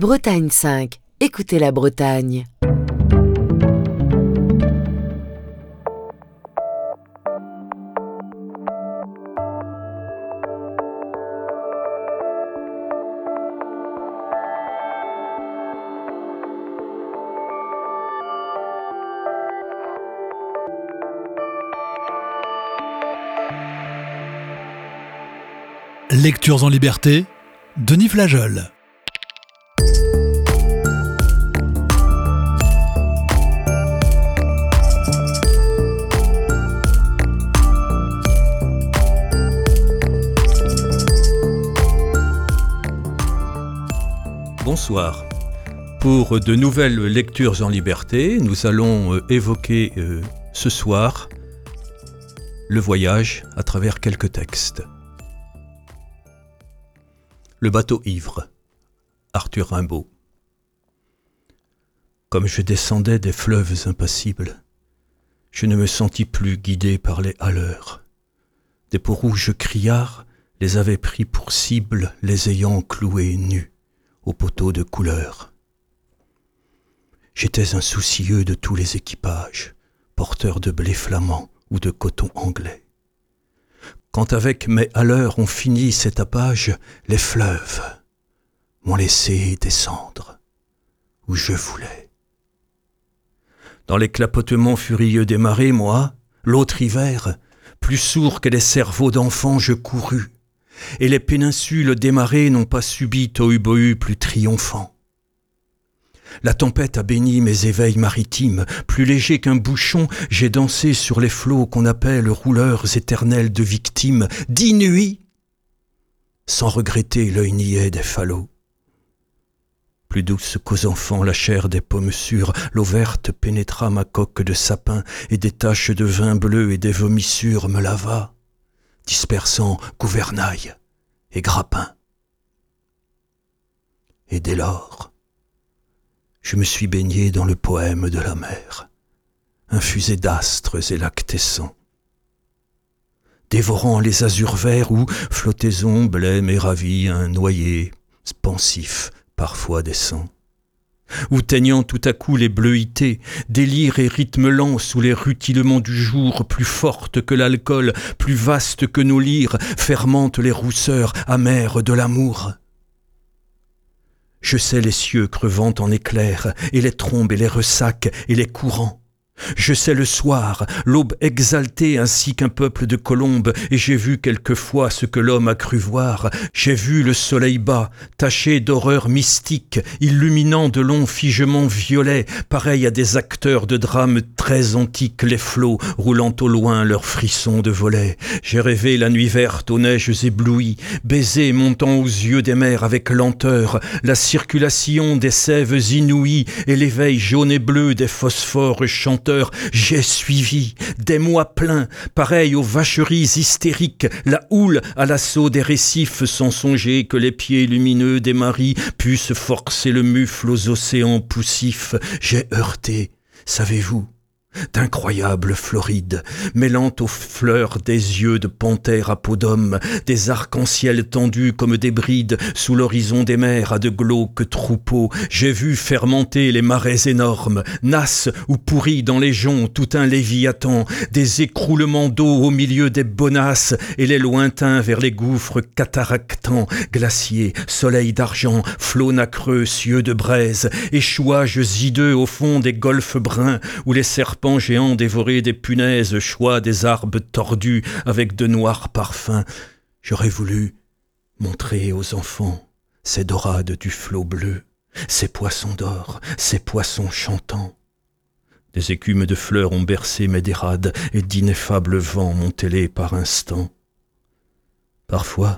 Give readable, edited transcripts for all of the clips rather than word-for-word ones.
Bretagne 5, écoutez la Bretagne. Lectures en liberté, Denis Flageol. Bonsoir. Pour de nouvelles lectures en liberté, nous allons évoquer ce soir le voyage à travers quelques textes. Le bateau ivre, Arthur Rimbaud. Comme je descendais des fleuves impassibles, je ne me sentis plus guidé par les haleurs. Des peaux rouges criards les avaient pris pour cible, les ayant cloués nus aux poteaux de couleur. J'étais insoucieux de tous les équipages, porteurs de blé flamand ou de coton anglais. Quand avec mes haleurs on finit cet tapage, les fleuves m'ont laissé descendre où je voulais. Dans les clapotements furieux des marées, moi, l'autre hiver, plus sourd que les cerveaux d'enfants, je courus, et les péninsules des marées n'ont pas subi tohu-bohu plus triomphant. La tempête a béni mes éveils maritimes, plus légers qu'un bouchon, j'ai dansé sur les flots qu'on appelle rouleurs éternels de victimes, 10 nuits, sans regretter l'œil niais des falots. Plus douce qu'aux enfants la chair des pommes sûres, l'eau verte pénétra ma coque de sapin, et des taches de vin bleu et des vomissures me lava, dispersant gouvernail et grappin. Et dès lors, je me suis baigné dans le poème de la mer, infusé d'astres et lactescents, dévorant les azurs verts où, flottaison blême et ravie, un noyer pensif parfois descend, ou teignant tout à coup les bleuités, délire et rythme lent sous les rutilements du jour, plus forte que l'alcool, plus vaste que nos lyres, fermentent les rousseurs amères de l'amour. Je sais les cieux crevant en éclairs, et les trombes et les ressacs et les courants. Je sais le soir, l'aube exaltée ainsi qu'un peuple de colombes, et j'ai vu quelquefois ce que l'homme a cru voir. J'ai vu le soleil bas, taché d'horreurs mystiques, illuminant de longs figements violets, pareils à des acteurs de drames très antiques, les flots roulant au loin leurs frissons de volets. J'ai rêvé la nuit verte aux neiges éblouies, baiser montant aux yeux des mers avec lenteur, la circulation des sèves inouïes et l'éveil jaune et bleu des phosphores chanteurs. J'ai suivi, des mois pleins, pareils aux vacheries hystériques, la houle à l'assaut des récifs, sans songer que les pieds lumineux des maris puissent forcer le mufle aux océans poussifs. J'ai heurté, savez-vous, d'incroyables florides, mêlant aux fleurs des yeux de panthère à peau d'homme, des arcs-en-ciel tendus comme des brides sous l'horizon des mers à de glauques troupeaux. J'ai vu fermenter les marais énormes, nasses ou pourris dans les joncs tout un léviathan, des écroulements d'eau au milieu des bonasses et les lointains vers les gouffres cataractants, glaciers, soleil d'argent, flots nacreux, cieux de braise, échouages hideux au fond des golfes bruns où les serpents géants dévoraient des punaises, choix des arbres tordus avec de noirs parfums. J'aurais voulu montrer aux enfants ces dorades du flot bleu, ces poissons d'or, ces poissons chantants. Des écumes de fleurs ont bercé mes dérades et d'ineffables vents m'ont ailé par instants. Parfois,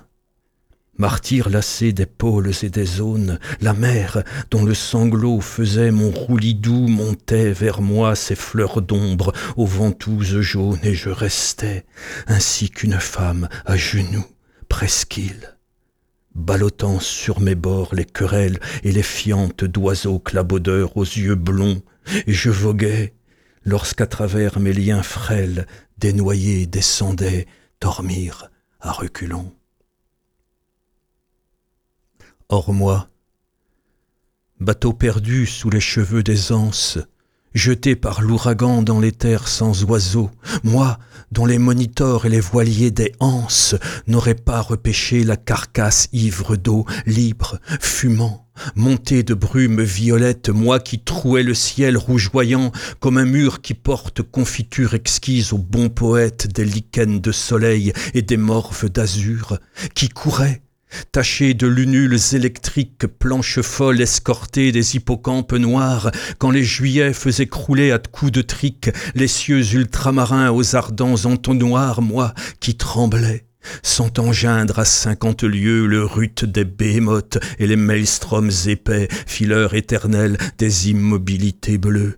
martyr lassé des pôles et des zones, la mer, dont le sanglot faisait mon roulis doux, montait vers moi ses fleurs d'ombre aux ventouses jaunes, et je restais, ainsi qu'une femme à genoux, presqu'île, ballottant sur mes bords les querelles et les fientes d'oiseaux clabaudeurs aux yeux blonds, et je voguais, lorsqu'à travers mes liens frêles, des noyés descendaient dormir à reculons. Or moi, bateau perdu sous les cheveux des anses, jeté par l'ouragan dans les terres sans oiseaux, moi, dont les monitors et les voiliers des anses n'auraient pas repêché la carcasse ivre d'eau, libre, fumant, monté de brume violette, moi qui trouais le ciel rougeoyant comme un mur qui porte confiture exquise aux bons poètes des lichens de soleil et des morves d'azur, qui courait, taché de lunules électriques, planches folles escortées des hippocampes noirs, quand les juillets faisaient crouler à coups de trique les cieux ultramarins aux ardents entonnoirs, moi qui tremblais, sentant geindre à 50 lieues le rut des béhémoths et les maelstroms épais, fileurs éternels des immobilités bleues.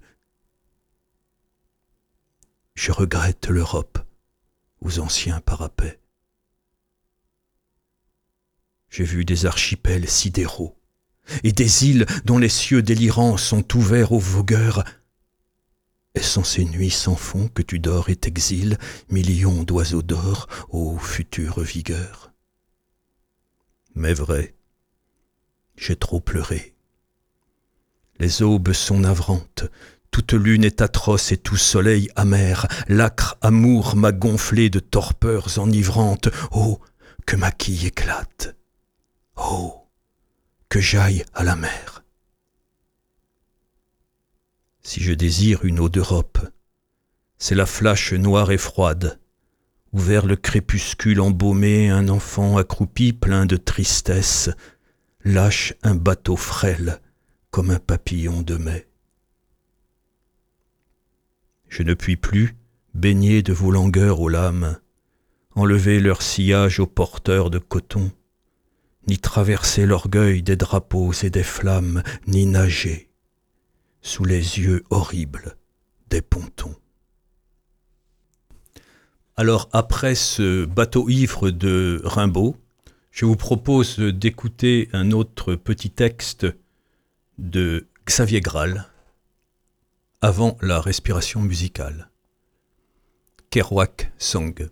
Je regrette l'Europe aux anciens parapets. J'ai vu des archipels sidéraux et des îles dont les cieux délirants sont ouverts aux vogueurs. Est-ce en ces nuits sans fond que tu dors et t'exiles, millions d'oiseaux d'or, ô future vigueur? Mais vrai, j'ai trop pleuré. Les aubes sont navrantes, toute lune est atroce et tout soleil amer, l'âcre amour m'a gonflé de torpeurs enivrantes. Oh, que ma quille éclate! Oh, que j'aille à la mer. Si je désire une eau d'Europe, c'est la flache noire et froide, où vers le crépuscule embaumé un enfant accroupi plein de tristesse lâche un bateau frêle comme un papillon de mai. Je ne puis plus, baigner de vos langueurs aux lames, enlever leur sillage aux porteurs de coton, ni traverser l'orgueil des drapeaux et des flammes, ni nager sous les yeux horribles des pontons. Alors après ce bateau ivre de Rimbaud, je vous propose d'écouter un autre petit texte de Xavier Graal, avant la respiration musicale. Kerouac Song.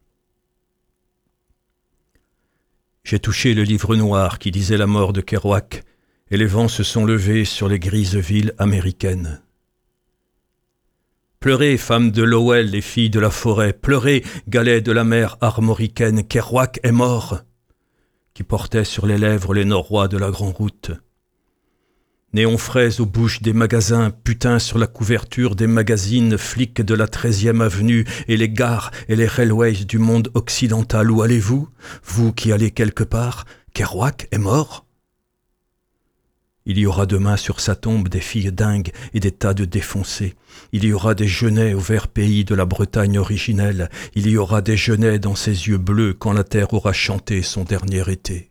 J'ai touché le livre noir qui disait la mort de Kerouac, et les vents se sont levés sur les grises villes américaines. Pleurez, femmes de Lowell et filles de la forêt, pleurez, galets de la mer armoricaine, Kerouac est mort, qui portait sur les lèvres les Norrois de la Grande Route. Néons frais aux bouches des magasins, putains sur la couverture des magazines, flics de la 13e avenue et les gares et les railways du monde occidental. Où allez-vous, vous qui allez quelque part? Kerouac est mort? Il y aura demain sur sa tombe des filles dingues et des tas de défoncés. Il y aura des genêts au vert pays de la Bretagne originelle. Il y aura des genêts dans ses yeux bleus quand la terre aura chanté son dernier été.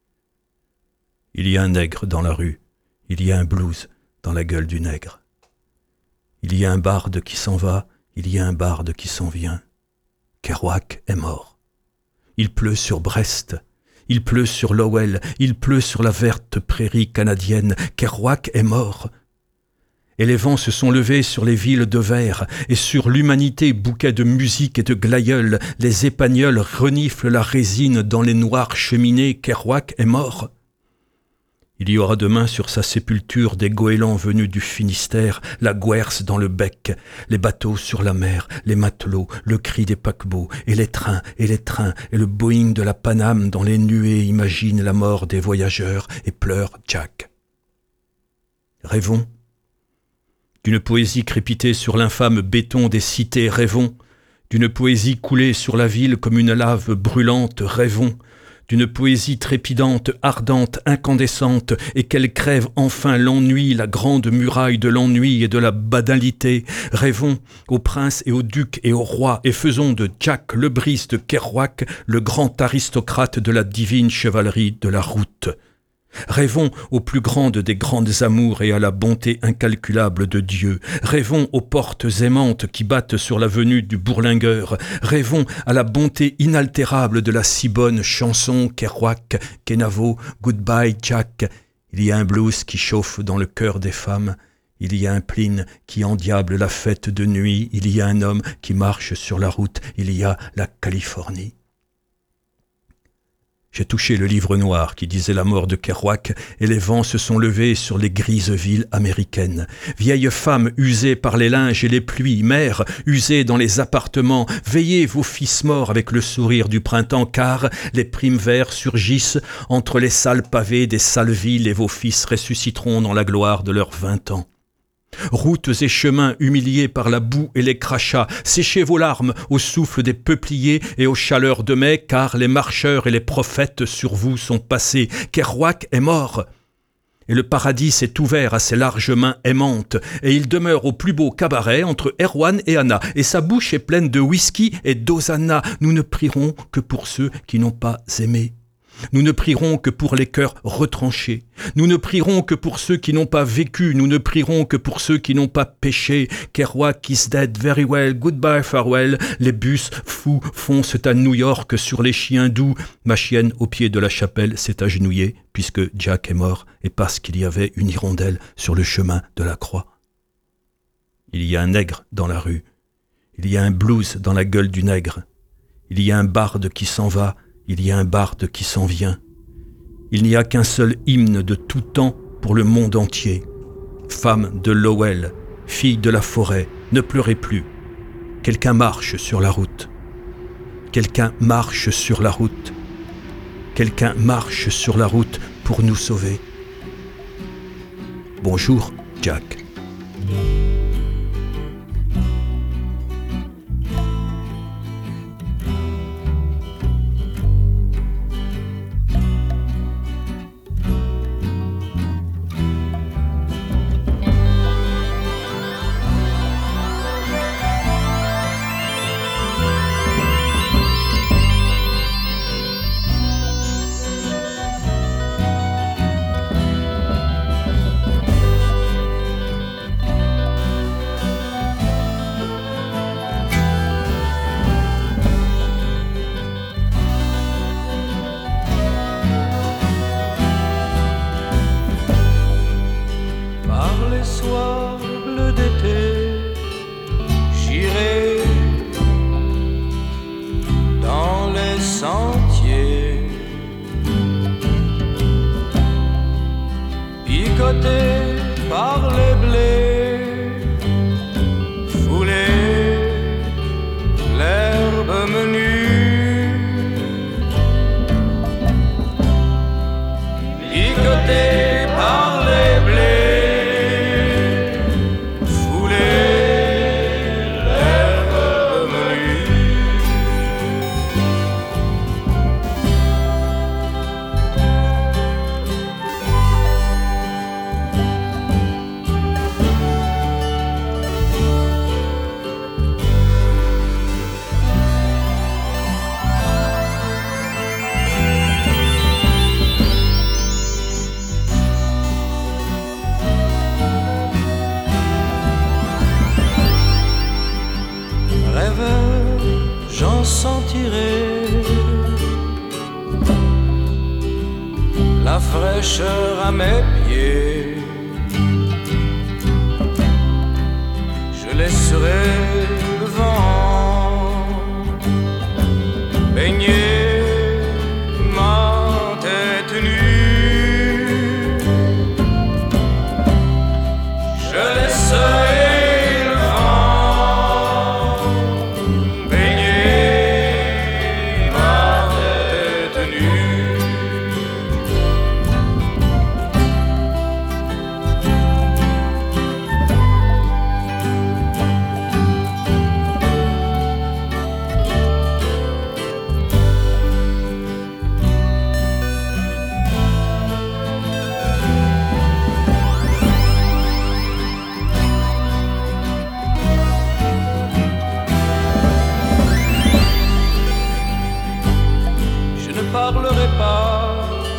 Il y a un nègre dans la rue. Il y a un blues dans la gueule du nègre. Il y a un barde qui s'en va, il y a un barde qui s'en vient. Kerouac est mort. Il pleut sur Brest, il pleut sur Lowell, il pleut sur la verte prairie canadienne. Kerouac est mort. Et les vents se sont levés sur les villes de verre, et sur l'humanité bouquet de musique et de glaïeuls, les épagnols reniflent la résine dans les noires cheminées. Kerouac est mort. Il y aura demain sur sa sépulture des goélands venus du Finistère, la gwerse dans le bec, les bateaux sur la mer, les matelots, le cri des paquebots, et les trains, et le Boeing de la Paname dans les nuées imaginent la mort des voyageurs et pleure Jack. Rêvons d'une poésie crépitée sur l'infâme béton des cités, rêvons d'une poésie coulée sur la ville comme une lave brûlante, rêvons d'une poésie trépidante, ardente, incandescente, et qu'elle crève enfin l'ennui, la grande muraille de l'ennui et de la banalité. Rêvons aux princes et aux ducs et aux rois, et faisons de Jack Lebris de Kerouac le grand aristocrate de la divine chevalerie de la route. Rêvons aux plus grandes des grandes amours et à la bonté incalculable de Dieu. Rêvons aux portes aimantes qui battent sur l'avenue du Bourlingueur. Rêvons à la bonté inaltérable de la si bonne chanson Kerouac, Kenavo, Goodbye Jack. Il y a un blues qui chauffe dans le cœur des femmes. Il y a un Pline qui endiable la fête de nuit. Il y a un homme qui marche sur la route. Il y a la Californie. J'ai touché le livre noir qui disait la mort de Kerouac et les vents se sont levés sur les grises villes américaines. Vieilles femmes usées par les linges et les pluies, mères usées dans les appartements, veillez vos fils morts avec le sourire du printemps car les primes verts surgissent entre les salles pavées des sales villes et vos fils ressusciteront dans la gloire de leurs 20 ans. Routes et chemins humiliés par la boue et les crachats, séchez vos larmes au souffle des peupliers et aux chaleurs de mai, car les marcheurs et les prophètes sur vous sont passés. Kerouac est mort, et le paradis s'est ouvert à ses larges mains aimantes, et il demeure au plus beau cabaret entre Erwan et Anna, et sa bouche est pleine de whisky et d'Hosanna. Nous ne prierons que pour ceux qui n'ont pas aimé. Nous ne prierons que pour les cœurs retranchés. Nous ne prierons que pour ceux qui n'ont pas vécu. Nous ne prierons que pour ceux qui n'ont pas péché. Kerouac is dead, very well, goodbye, farewell. Les bus fous foncent à New York sur les chiens doux. Ma chienne au pied de la chapelle s'est agenouillée puisque Jack est mort et parce qu'il y avait une hirondelle sur le chemin de la croix. Il y a un nègre dans la rue. Il y a un blues dans la gueule du nègre. Il y a un barde qui s'en va. Il y a un barde qui s'en vient. Il n'y a qu'un seul hymne de tout temps pour le monde entier. Femme de Lowell, fille de la forêt, ne pleurez plus. Quelqu'un marche sur la route. Quelqu'un marche sur la route. Quelqu'un marche sur la route pour nous sauver. Bonjour, Jack. Soir bleu d'été, j'irai dans les sentiers, picoté par les blés, foulé l'herbe menue, picoté par les blés. J'en sentirai la fraîcheur à mes pieds. Je laisserai le vent baigner ma tête nue. Je laisserai parlerai pas,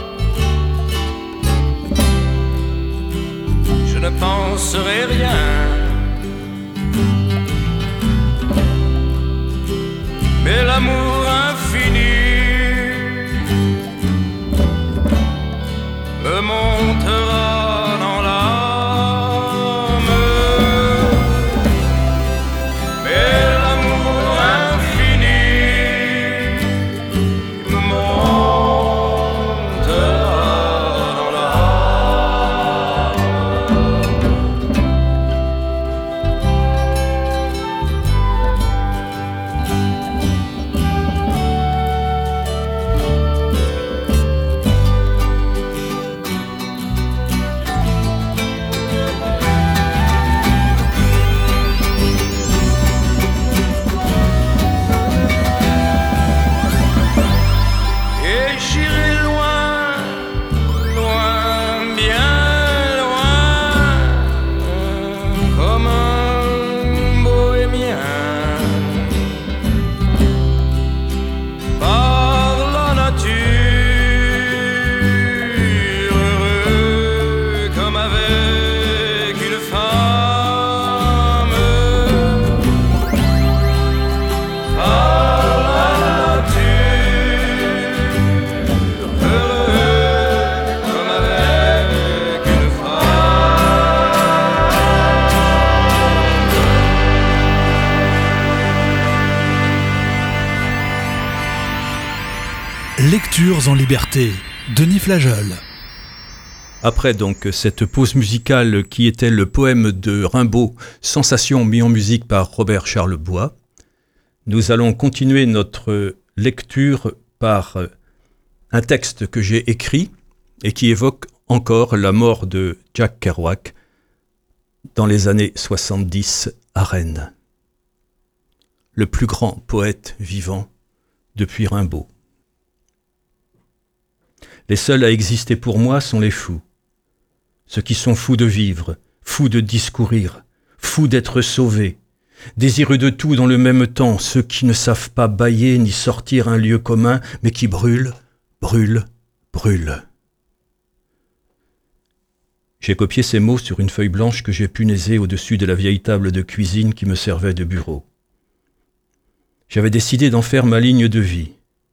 je ne penserai rien, mais l'amour infini me montera dans l'âme, mais l'amour infini me montera Lectures en liberté, Denis Flageol. Après donc cette pause musicale qui était le poème de Rimbaud, Sensation mis en musique par Robert Charlebois, nous allons continuer notre lecture par un texte que j'ai écrit et qui évoque encore la mort de Jack Kerouac dans les années 70 à Rennes. Le plus grand poète vivant depuis Rimbaud. Les seuls à exister pour moi sont les fous. Ceux qui sont fous de vivre, fous de discourir, fous d'être sauvés, désireux de tout dans le même temps, ceux qui ne savent pas bâiller ni sortir un lieu commun, mais qui brûlent, brûlent, brûlent. J'ai copié ces mots sur une feuille blanche que j'ai punaisée au-dessus de la vieille table de cuisine qui me servait de bureau. J'avais décidé d'en faire ma ligne de vie.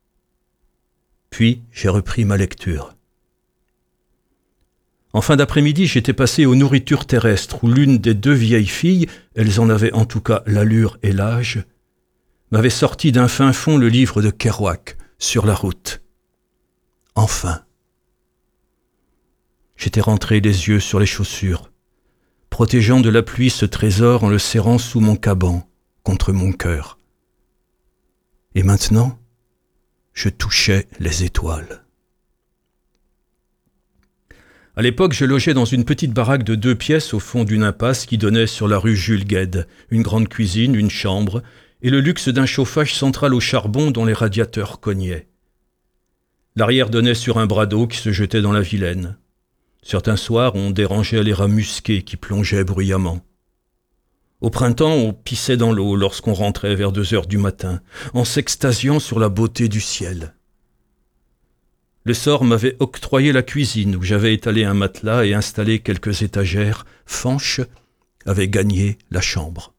Puis j'ai repris ma lecture. En fin d'après-midi, j'étais passé aux nourritures terrestres où l'une des deux vieilles filles, elles en avaient en tout cas l'allure et l'âge, m'avait sorti d'un fin fond le livre de Kerouac, Sur la route. Enfin. J'étais rentré les yeux sur les chaussures, protégeant de la pluie ce trésor en le serrant sous mon caban, contre mon cœur. Et maintenant, je touchais les étoiles. À l'époque, je logeais dans une petite baraque de 2 pièces au fond d'une impasse qui donnait sur la rue Jules Guesde, une grande cuisine, une chambre, et le luxe d'un chauffage central au charbon dont les radiateurs cognaient. L'arrière donnait sur un bras d'eau qui se jetait dans la Vilaine. Certains soirs, on dérangeait les rats musqués qui plongeaient bruyamment. Au printemps, on pissait dans l'eau lorsqu'on rentrait vers 2h du matin, en s'extasiant sur la beauté du ciel. Le sort m'avait octroyé la cuisine où j'avais étalé un matelas et installé quelques étagères. Fanch avait gagné la chambre.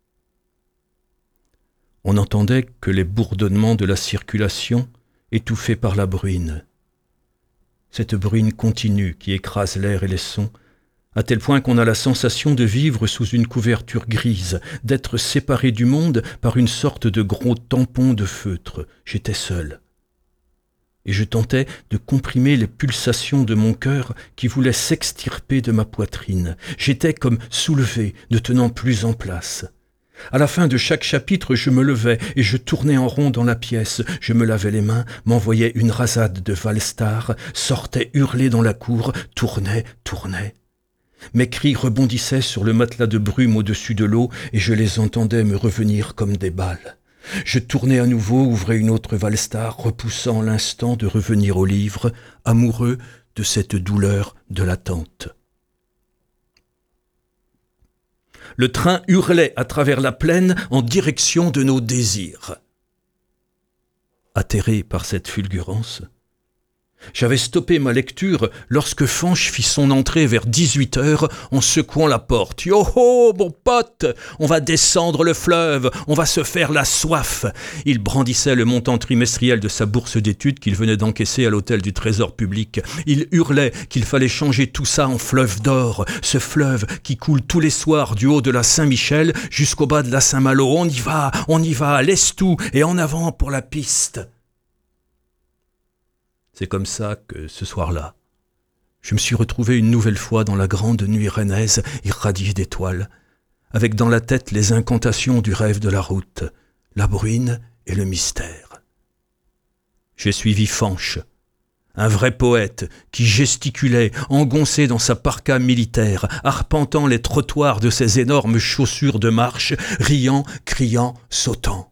On n'entendait que les bourdonnements de la circulation étouffés par la bruine. Cette bruine continue qui écrase l'air et les sons, à tel point qu'on a la sensation de vivre sous une couverture grise, d'être séparé du monde par une sorte de gros tampon de feutre. J'étais seul. Et je tentais de comprimer les pulsations de mon cœur qui voulaient s'extirper de ma poitrine. J'étais comme soulevé, ne tenant plus en place. À la fin de chaque chapitre, je me levais et je tournais en rond dans la pièce. Je me lavais les mains, m'envoyais une rasade de Valstar, sortais hurler dans la cour, tournais. Mes cris rebondissaient sur le matelas de brume au-dessus de l'eau et je les entendais me revenir comme des balles. Je tournais à nouveau, ouvrais une autre Valstar, repoussant l'instant de revenir au livre, amoureux de cette douleur de l'attente. Le train hurlait à travers la plaine en direction de nos désirs. Atterré par cette fulgurance, j'avais stoppé ma lecture lorsque Fanch fit son entrée vers 18h en secouant la porte. « Yo-ho, mon pote, on va descendre le fleuve, on va se faire la soif !» Il brandissait le montant trimestriel de sa bourse d'études qu'il venait d'encaisser à l'hôtel du Trésor public. Il hurlait qu'il fallait changer tout ça en fleuve d'or, ce fleuve qui coule tous les soirs du haut de la Saint-Michel jusqu'au bas de la Saint-Malo. On y va, laisse tout et en avant pour la piste. C'est comme ça que, ce soir-là, je me suis retrouvé une nouvelle fois dans la grande nuit rennaise irradiée d'étoiles, avec dans la tête les incantations du rêve de la route, la bruine et le mystère. J'ai suivi Fanch, un vrai poète qui gesticulait, engoncé dans sa parka militaire, arpentant les trottoirs de ses énormes chaussures de marche, riant, criant, sautant.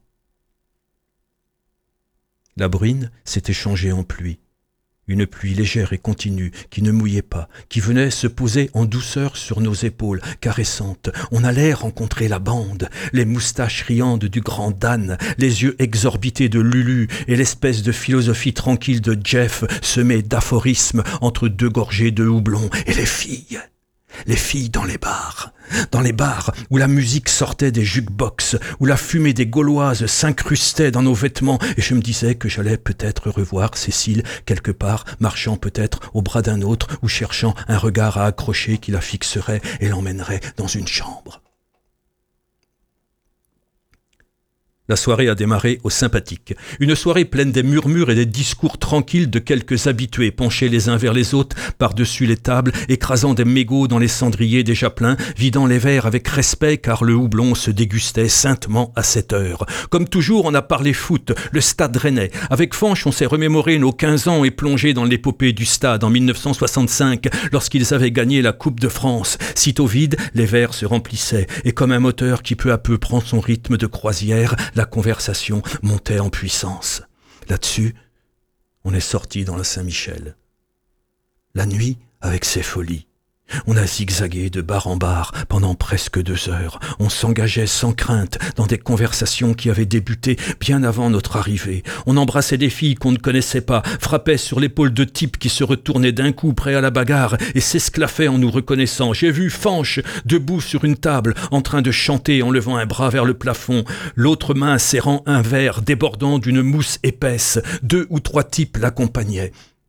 La bruine s'était changée en pluie. Une pluie légère et continue, qui ne mouillait pas, qui venait se poser en douceur sur nos épaules, caressante. On allait rencontrer la bande, les moustaches riantes du grand Dan, les yeux exorbités de Lulu et l'espèce de philosophie tranquille de Jeff, semée d'aphorismes entre 2 gorgées de houblon. Et les filles dans les bars où la musique sortait des jukebox, où la fumée des Gauloises s'incrustait dans nos vêtements, et je me disais que j'allais peut-être revoir Cécile quelque part, marchant peut-être au bras d'un autre ou cherchant un regard à accrocher qui la fixerait et l'emmènerait dans une chambre. La soirée a démarré au sympathique. Une soirée pleine des murmures et des discours tranquilles de quelques habitués penchés les uns vers les autres par-dessus les tables, écrasant des mégots dans les cendriers déjà pleins, vidant les verres avec respect car le houblon se dégustait saintement à cette heure. Comme toujours, on a parlé foot, le stade rennais. Avec Fanch, on s'est remémoré nos 15 ans et plongé dans l'épopée du stade en 1965 lorsqu'ils avaient gagné la Coupe de France. Sitôt vide, les verres se remplissaient et comme un moteur qui peu à peu prend son rythme de croisière, la conversation montait en puissance. Là-dessus, on est sorti dans la Saint-Michel. La nuit, avec ses folies. On a zigzagué de bar en bar pendant presque 2 heures. On s'engageait sans crainte dans des conversations qui avaient débuté bien avant notre arrivée. On embrassait des filles qu'on ne connaissait pas, frappait sur l'épaule de types qui se retournaient d'un coup prêts à la bagarre et s'esclaffaient en nous reconnaissant. J'ai vu Fanch debout sur une table en train de chanter en levant un bras vers le plafond, l'autre main serrant un verre débordant d'une mousse épaisse. 2 ou 3 types l'accompagnaient.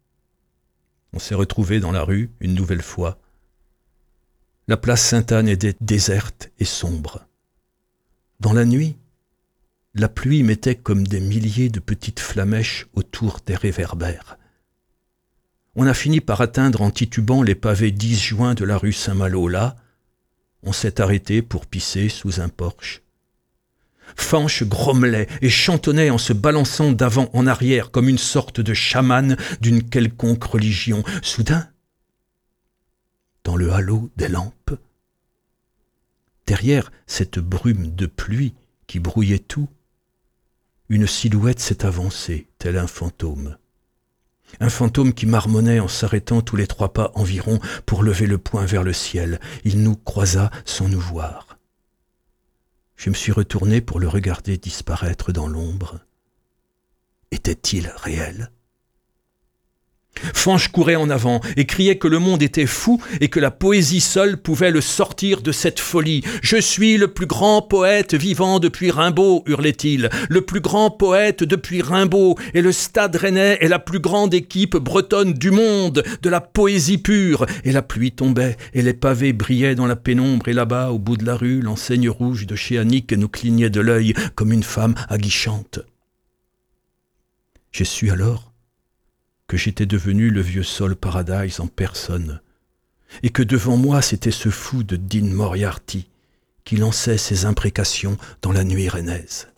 On s'est retrouvés dans la rue une nouvelle fois. La place Sainte-Anne était déserte et sombre. Dans la nuit, la pluie mettait comme des milliers de petites flamèches autour des réverbères. On a fini par atteindre en titubant les pavés disjoints de la rue Saint-Malo. Là, on s'est arrêté pour pisser sous un porche. Fanch grommelait et chantonnait en se balançant d'avant en arrière comme une sorte de chaman d'une quelconque religion. Soudain, dans le halo des lampes, derrière cette brume de pluie qui brouillait tout, une silhouette s'est avancée, tel un fantôme. Un fantôme qui marmonnait en s'arrêtant tous les 3 pas environ pour lever le poing vers le ciel. Il nous croisa sans nous voir. Je me suis retourné pour le regarder disparaître dans l'ombre. Était-il réel ? Fanch courait en avant et criait que le monde était fou et que la poésie seule pouvait le sortir de cette folie. « Je suis le plus grand poète vivant depuis Rimbaud » hurlait-il. « Le plus grand poète depuis Rimbaud et le Stade Rennais est la plus grande équipe bretonne du monde, de la poésie pure. » Et la pluie tombait et les pavés brillaient dans la pénombre et là-bas, au bout de la rue, l'enseigne rouge de chez Annick nous clignait de l'œil comme une femme aguichante. J'ai su alors que j'étais devenu le vieux Sol Paradise en personne, et que devant moi c'était ce fou de Dean Moriarty qui lançait ses imprécations dans la nuit rennaise.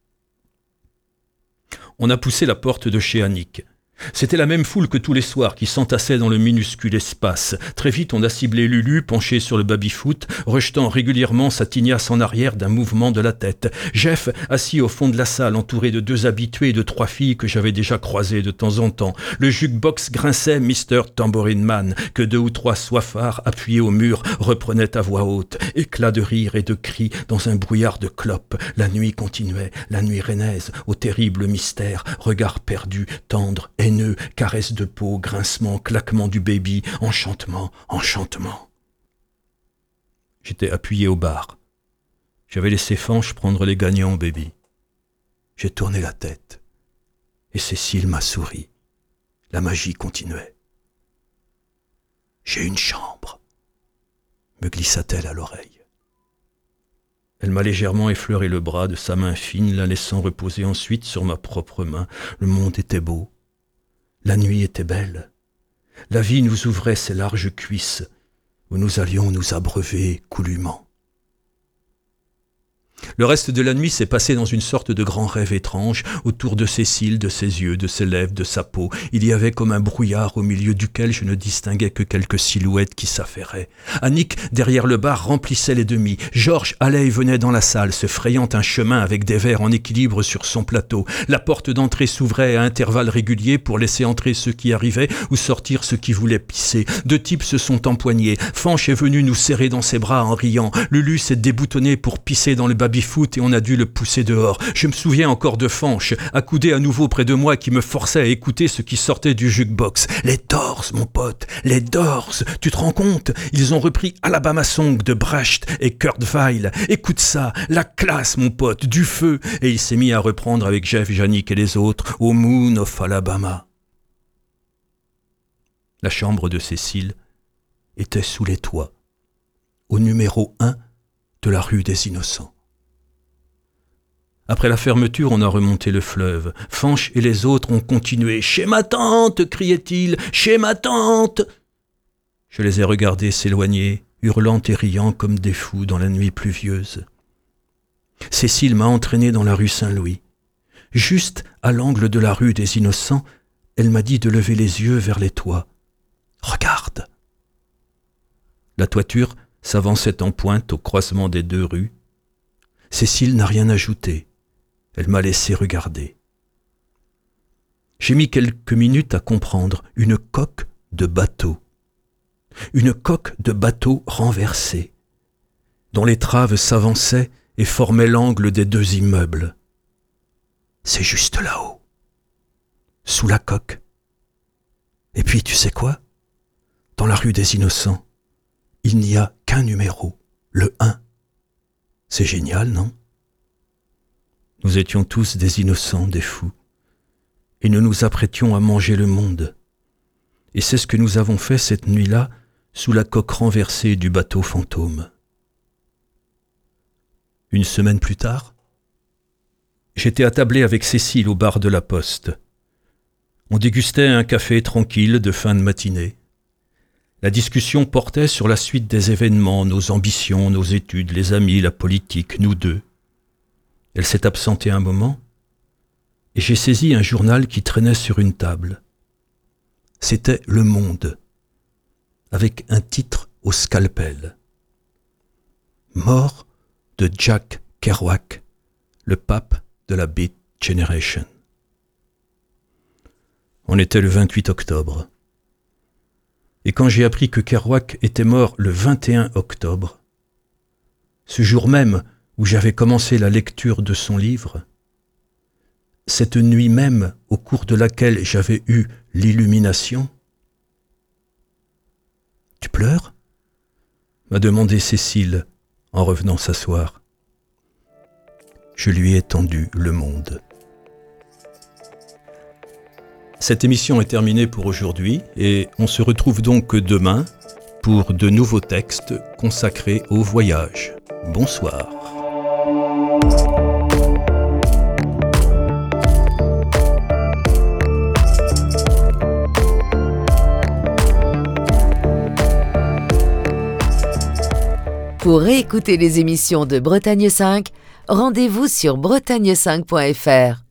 On a poussé la porte de chez Annick. C'était la même foule que tous les soirs qui s'entassait dans le minuscule espace. Très vite, on a ciblé Lulu, penché sur le baby-foot, rejetant régulièrement sa tignasse en arrière d'un mouvement de la tête. Jeff, assis au fond de la salle, entouré de 2 habitués et de 3 filles que j'avais déjà croisées de temps en temps. Le jukebox grinçait Mr. Tambourine Man, que 2 ou 3 soifards appuyés au mur reprenaient à voix haute. Éclats de rire et de cris dans un brouillard de clopes. La nuit continuait, la nuit rennaise, au terrible mystère, regard perdu, tendre, haineux, caresse de peau, grincement, claquement du baby, enchantement, enchantement. J'étais appuyé au bar. J'avais laissé Fanch prendre les gagnants au baby. J'ai tourné la tête et Cécile m'a souri. La magie continuait. « J'ai une chambre », me glissa-t-elle à l'oreille. Elle m'a légèrement effleuré le bras de sa main fine, la laissant reposer ensuite sur ma propre main. Le monde était beau. La nuit était belle. La vie nous ouvrait ses larges cuisses, où nous allions nous abreuver goulûment. Le reste de la nuit s'est passé dans une sorte de grand rêve étrange, autour de ses cils, de ses yeux, de ses lèvres, de sa peau. Il y avait comme un brouillard au milieu duquel je ne distinguais que quelques silhouettes qui s'affairaient. Annick, derrière le bar, remplissait les demi. Georges allait et venait dans la salle, se frayant un chemin avec des verres en équilibre sur son plateau. La porte d'entrée s'ouvrait à intervalles réguliers pour laisser entrer ceux qui arrivaient ou sortir ceux qui voulaient pisser. 2 types se sont empoignés. Fanch est venu nous serrer dans ses bras en riant. Lulu s'est déboutonné pour pisser dans le baby-foot et on a dû le pousser dehors. Je me souviens encore de Fanch, accoudé à nouveau près de moi, qui me forçait à écouter ce qui sortait du jukebox. Les Doors, mon pote, les Doors, tu te rends compte? Ils ont repris Alabama Song de Brecht et Kurt Weill. Écoute ça, la classe, mon pote, du feu. Et il s'est mis à reprendre avec Jeff, Yannick et les autres, au Moon of Alabama. La chambre de Cécile était sous les toits, au numéro 1 de la rue des Innocents. Après la fermeture, on a remonté le fleuve. Fanch et les autres ont continué. « Chez ma tante !» criait-il. « Chez ma tante !» Je les ai regardés s'éloigner, hurlant et riant comme des fous dans la nuit pluvieuse. Cécile m'a entraîné dans la rue Saint-Louis. Juste à l'angle de la rue des Innocents, elle m'a dit de lever les yeux vers les toits. « Regarde !» La toiture s'avançait en pointe au croisement des deux rues. Cécile n'a rien ajouté. Elle m'a laissé regarder. J'ai mis quelques minutes à comprendre une coque de bateau. Une coque de bateau renversée, dont l'étrave s'avançait et formait l'angle des deux immeubles. C'est juste là-haut, sous la coque. Et puis, tu sais quoi ? Dans la rue des Innocents, il n'y a qu'un numéro, le 1. C'est génial, non ? Nous étions tous des innocents, des fous, et nous nous apprêtions à manger le monde. Et c'est ce que nous avons fait cette nuit-là, sous la coque renversée du bateau fantôme. Une semaine plus tard, j'étais attablé avec Cécile au bar de la Poste. On dégustait un café tranquille de fin de matinée. La discussion portait sur la suite des événements, nos ambitions, nos études, les amis, la politique, nous deux. Elle s'est absentée un moment, et j'ai saisi un journal qui traînait sur une table. C'était Le Monde, avec un titre au scalpel. Mort de Jack Kerouac, le pape de la Beat Generation. On était le 28 octobre. Et quand j'ai appris que Kerouac était mort le 21 octobre, ce jour même où j'avais commencé la lecture de son livre, cette nuit même au cours de laquelle j'avais eu l'illumination. « Tu pleures ?» m'a demandé Cécile en revenant s'asseoir. Je lui ai tendu Le Monde. Cette émission est terminée pour aujourd'hui et on se retrouve donc demain pour de nouveaux textes consacrés au voyage. Bonsoir. Pour réécouter les émissions de Bretagne 5, rendez-vous sur bretagne5.fr.